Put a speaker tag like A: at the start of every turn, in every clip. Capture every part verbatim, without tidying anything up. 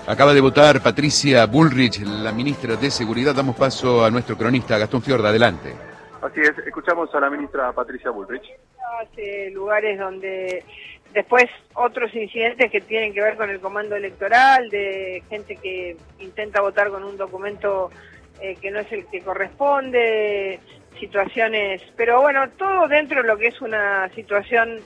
A: Acaba de votar Patricia Bullrich, la ministra de Seguridad. Damos paso a nuestro cronista Gastón Fiorda. Adelante.
B: Así es, escuchamos a la ministra Patricia Bullrich.
C: Hace lugares donde después otros incidentes que tienen que ver con el comando electoral, de gente que intenta votar con un documento eh, que no es el que corresponde, situaciones, pero bueno, todo dentro de lo que es una situación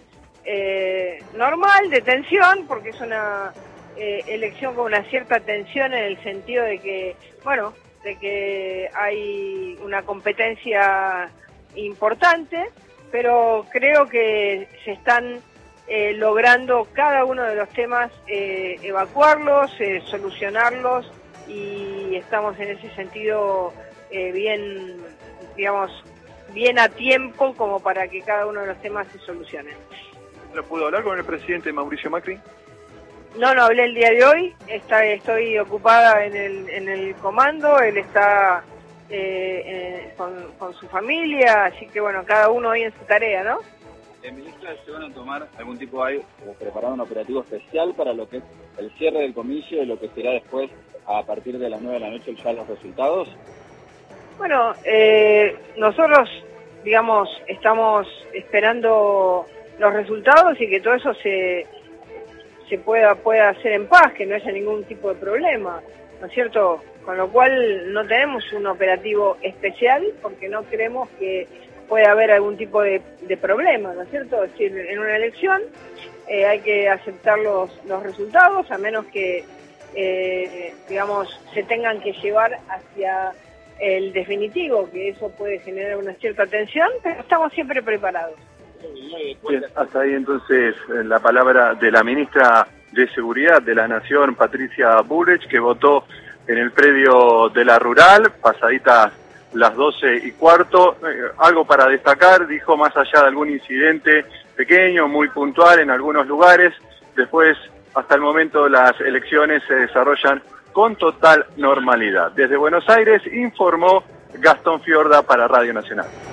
C: eh, normal de tensión, porque es una eh, elección con una cierta tensión en el sentido de que, bueno, de que hay una competencia importante, pero creo que se están eh, logrando cada uno de los temas, eh, evacuarlos, eh, solucionarlos, y estamos en ese sentido eh, bien, digamos, bien a tiempo como para que cada uno de los temas se solucionen.
B: ¿No pudo hablar con el presidente Mauricio Macri?
C: No, no hablé el día de hoy, está, estoy ocupada en el, en el comando, él está eh, eh, con, con su familia, así que bueno, cada uno hoy en su tarea, ¿no?
D: Eh, ministra, ¿se van a tomar algún tipo de, o preparar un operativo especial para lo que es el cierre del comicio y lo que será después, a partir de las nueve de la noche, ya los resultados?
C: Bueno, eh, nosotros, digamos, estamos esperando los resultados y que todo eso se... se pueda, pueda hacer en paz, que no haya ningún tipo de problema, ¿no es cierto? Con lo cual no tenemos un operativo especial porque no creemos que pueda haber algún tipo de, de problema, ¿no es cierto? Es decir, en una elección eh, hay que aceptar los, los resultados, a menos que, eh, digamos, se tengan que llevar hacia el definitivo, que eso puede generar una cierta tensión, pero estamos siempre preparados.
B: Bien, hasta ahí entonces la palabra de la ministra de Seguridad de la Nación, Patricia Bullrich, que votó en el predio de la Rural, pasaditas las doce y cuarto. Eh, algo para destacar, dijo, más allá de algún incidente pequeño, muy puntual en algunos lugares, después, hasta el momento, las elecciones se desarrollan con total normalidad. Desde Buenos Aires informó Gastón Fiorda para Radio Nacional.